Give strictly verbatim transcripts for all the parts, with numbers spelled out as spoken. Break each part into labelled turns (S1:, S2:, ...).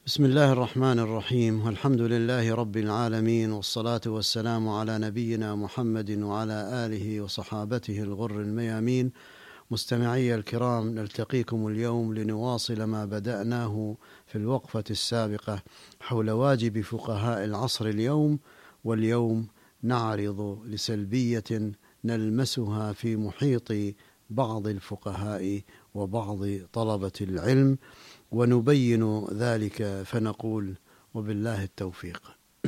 S1: بسم الله الرحمن الرحيم، والحمد لله رب العالمين، والصلاة والسلام على نبينا محمد وعلى آله وصحابته الغر الميامين. مستمعي الكرام، نلتقيكم اليوم لنواصل ما بدأناه في الوقفة السابقة حول واجب فقهاء العصر اليوم. واليوم نعرض لسلبية نلمسها في محيط بعض الفقهاء وبعض طلبة العلم، ونبين ذلك فنقول وبالله التوفيق.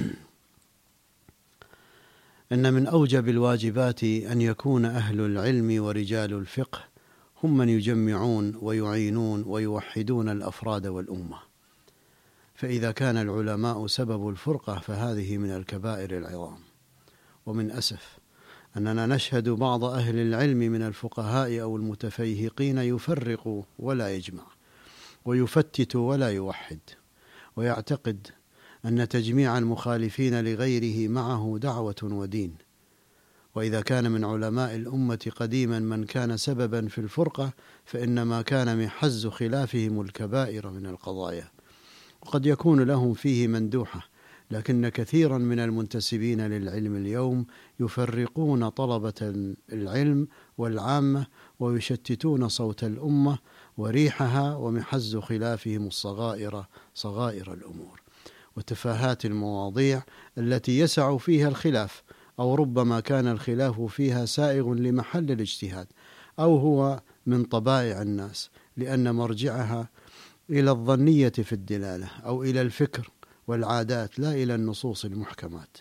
S1: إن من أوجب الواجبات أن يكون أهل العلم ورجال الفقه هم من يجمعون ويعينون ويوحدون الأفراد والأمة، فإذا كان العلماء سبب الفرقة فهذه من الكبائر العظام. ومن أسف أننا نشهد بعض أهل العلم من الفقهاء أو المتفيهقين يفرق ولا يجمع، ويفتت ولا يوحد، ويعتقد أن تجميع المخالفين لغيره معه دعوة ودين. وإذا كان من علماء الأمة قديما من كان سببا في الفرقة فإنما كان محز خلافهم الكبائر من القضايا، وقد يكون لهم فيه مندوحة، لكن كثيرا من المنتسبين للعلم اليوم يفرقون طلبة العلم والعامة، ويشتتون صوت الأمة وريحها، ومحز خلافهم الصغائر صغائر الأمور وتفاهات المواضيع التي يسع فيها الخلاف، أو ربما كان الخلاف فيها سائغ لمحل الاجتهاد، أو هو من طبائع الناس لأن مرجعها إلى الظنية في الدلالة أو إلى الفكر والعادات لا إلى النصوص المحكمات.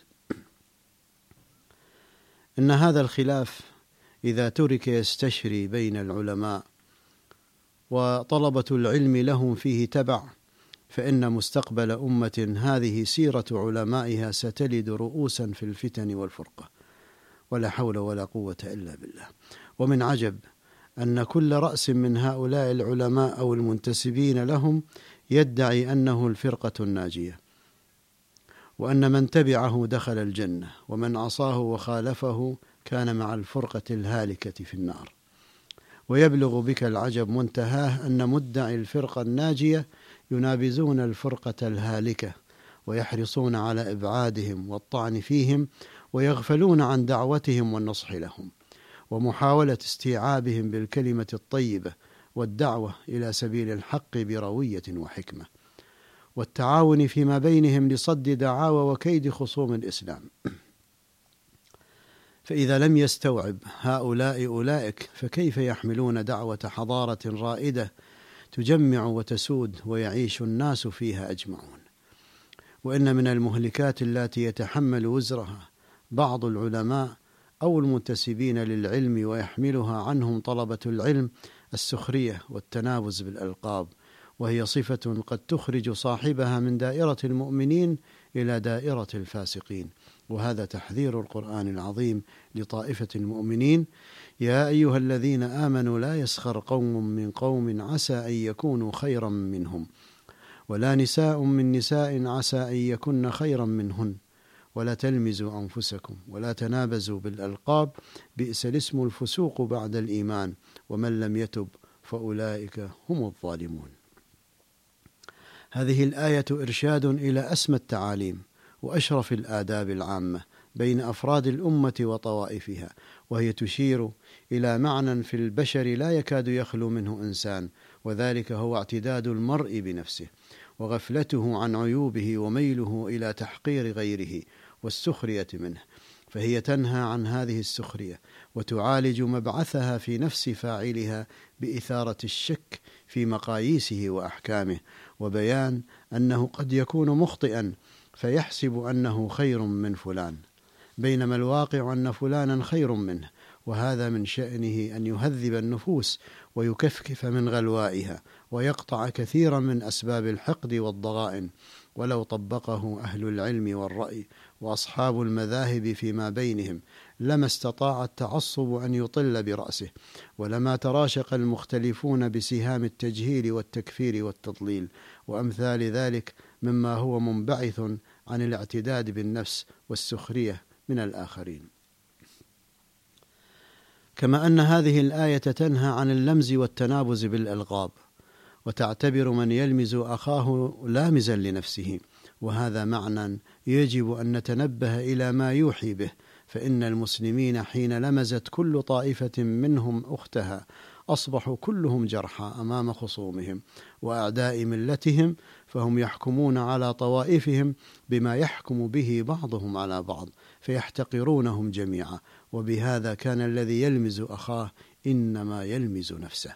S1: إن هذا الخلاف إذا ترك يستشري بين العلماء وطلبة العلم لهم فيه تبع، فإن مستقبل أمة هذه سيرة علمائها ستلد رؤوسا في الفتن والفرقة، ولا حول ولا قوة إلا بالله. ومن عجب أن كل رأس من هؤلاء العلماء أو المنتسبين لهم يدعي أنه الفرقة الناجية، وأن من تبعه دخل الجنة، ومن عصاه وخالفه كان مع الفرقة الهالكة في النار. ويبلغ بك العجب منتهاه أن مدعي الفرقة الناجية ينابزون الفرقة الهالكة، ويحرصون على إبعادهم والطعن فيهم، ويغفلون عن دعوتهم والنصح لهم، ومحاولة استيعابهم بالكلمة الطيبة والدعوة إلى سبيل الحق بروية وحكمة، والتعاون فيما بينهم لصد دعاوى وكيد خصوم الإسلام. فإذا لم يستوعب هؤلاء أولئك فكيف يحملون دعوة حضارة رائدة تجمع وتسود ويعيش الناس فيها أجمعون؟ وإن من المهلكات التي يتحمل وزرها بعض العلماء أو المنتسبين للعلم ويحملها عنهم طلبة العلم السخرية والتنابز بالألقاب، وهي صفة قد تخرج صاحبها من دائرة المؤمنين إلى دائرة الفاسقين. وهذا تحذير القرآن العظيم لطائفة المؤمنين: يا أيها الذين آمنوا لا يسخر قوم من قوم عسى أن يكونوا خيرا منهم، ولا نساء من نساء عسى أن يكن خيرا منهن، ولا تلمزوا أنفسكم ولا تنابزوا بالألقاب، بئس الاسم الفسوق بعد الإيمان، ومن لم يتب فأولئك هم الظالمون. هذه الآية إرشاد إلى أسمى التعاليم وأشرف الآداب العامة بين أفراد الأمة وطوائفها، وهي تشير إلى معنى في البشر لا يكاد يخلو منه إنسان، وذلك هو اعتداد المرء بنفسه، وغفلته عن عيوبه، وميله إلى تحقير غيره والسخرية منه. فهي تنهى عن هذه السخرية، وتعالج مبعثها في نفس فاعلها بإثارة الشك في مقاييسه وأحكامه، وبيان أنه قد يكون مخطئا فيحسب أنه خير من فلان، بينما الواقع أن فلانا خير منه، وهذا من شأنه أن يهذب النفوس ويكفكف من غلوائها، ويقطع كثيرا من أسباب الحقد والضغائن. ولو طبقه أهل العلم والرأي وأصحاب المذاهب فيما بينهم لما استطاع التعصب أن يطل برأسه، ولما تراشق المختلفون بسهام التجهيل والتكفير والتضليل وأمثال ذلك مما هو منبعث عن الاعتداد بالنفس والسخرية من الآخرين. كما أن هذه الآية تنهى عن اللمز والتنابز بالألقاب، وتعتبر من يلمز أخاه لامزا لنفسه، وهذا معنى يجب أن نتنبه إلى ما يوحي به، فإن المسلمين حين لمزت كل طائفة منهم أختها أصبحوا كلهم جرحى أمام خصومهم وأعداء ملتهم، فهم يحكمون على طوائفهم بما يحكم به بعضهم على بعض فيحتقرونهم جميعا، وبهذا كان الذي يلمز أخاه إنما يلمز نفسه.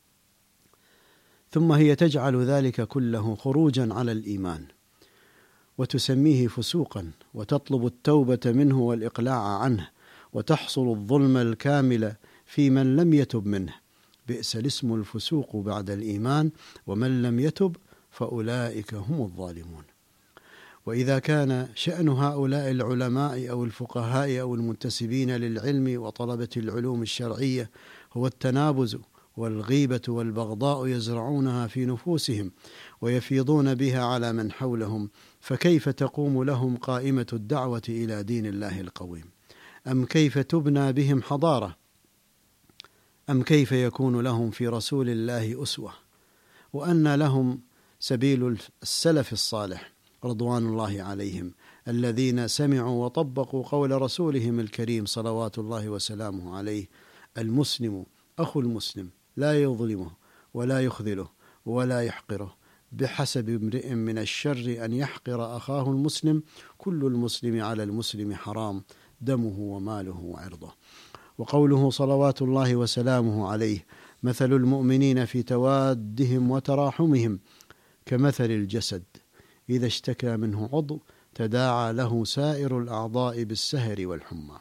S1: ثم هي تجعل ذلك كله خروجا على الإيمان وتسميه فسوقا، وتطلب التوبة منه والإقلاع عنه، وتحصل الظلم الكامل في من لم يتب منه. بئس الاسم الفسوق بعد الإيمان، ومن لم يتب فأولئك هم الظالمون. وإذا كان شأن هؤلاء العلماء أو الفقهاء أو المنتسبين للعلم وطلبة العلوم الشرعية هو التنابز والغيبة والبغضاء يزرعونها في نفوسهم ويفيضون بها على من حولهم، فكيف تقوم لهم قائمة الدعوة إلى دين الله القويم؟ أم كيف تبنى بهم حضارة؟ أم كيف يكون لهم في رسول الله أسوة؟ وأن لهم سبيل السلف الصالح رضوان الله عليهم الذين سمعوا وطبقوا قول رسولهم الكريم صلوات الله وسلامه عليه: المسلم أخو المسلم لا يظلمه ولا يخذله ولا يحقره، بحسب امرئ من الشر أن يحقر أخاه المسلم، كل المسلم على المسلم حرام، دمه وماله وعرضه. وقوله صلوات الله وسلامه عليه: مثل المؤمنين في توادهم وتراحمهم كمثل الجسد إذا اشتكى منه عضو تداعى له سائر الأعضاء بالسهر والحمى.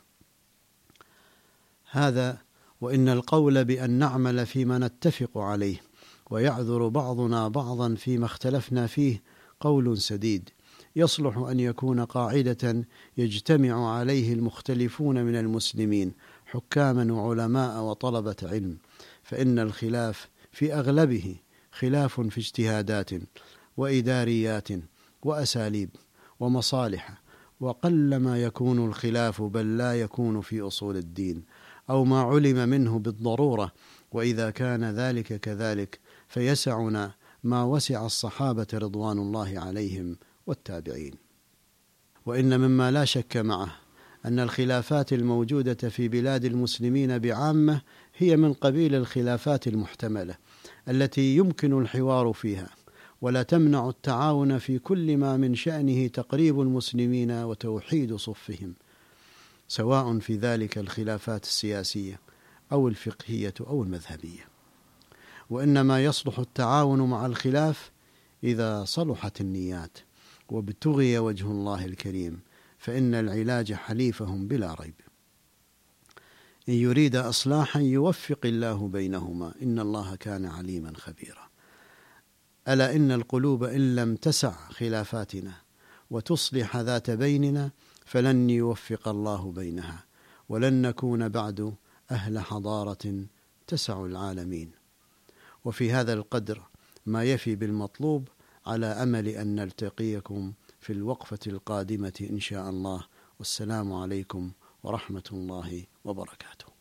S1: هذا وإن القول بأن نعمل فيما نتفق عليه ويعذر بعضنا بعضا فيما اختلفنا فيه قول سديد، يصلح أن يكون قاعدة يجتمع عليه المختلفون من المسلمين حكاما وعلماء وطلبة علم، فإن الخلاف في أغلبه خلاف في اجتهادات وإداريات وأساليب ومصالح، وقلما يكون الخلاف بل لا يكون في أصول الدين أو ما علم منه بالضرورة، وإذا كان ذلك كذلك فيسعنا ما وسع الصحابة رضوان الله عليهم والتابعين. وإن مما لا شك معه أن الخلافات الموجودة في بلاد المسلمين بعامة هي من قبيل الخلافات المحتملة التي يمكن الحوار فيها، ولا تمنع التعاون في كل ما من شأنه تقريب المسلمين وتوحيد صفهم، سواء في ذلك الخلافات السياسية أو الفقهية أو المذهبية. وإنما يصلح التعاون مع الخلاف إذا صلحت النيات وابتغي وجه الله الكريم، فإن العلاج حليفهم بلا ريب. إن يريد إصلاحا يوفق الله بينهما، إن الله كان عليما خبيرا. ألا إن القلوب إن لم تسع خلافاتنا وتصلح ذات بيننا فلن يوفق الله بينها، ولن نكون بعد أهل حضارة تسع العالمين. وفي هذا القدر ما يفي بالمطلوب، على أمل أن نلتقيكم في الوقفة القادمة إن شاء الله. والسلام عليكم ورحمة الله وبركاته.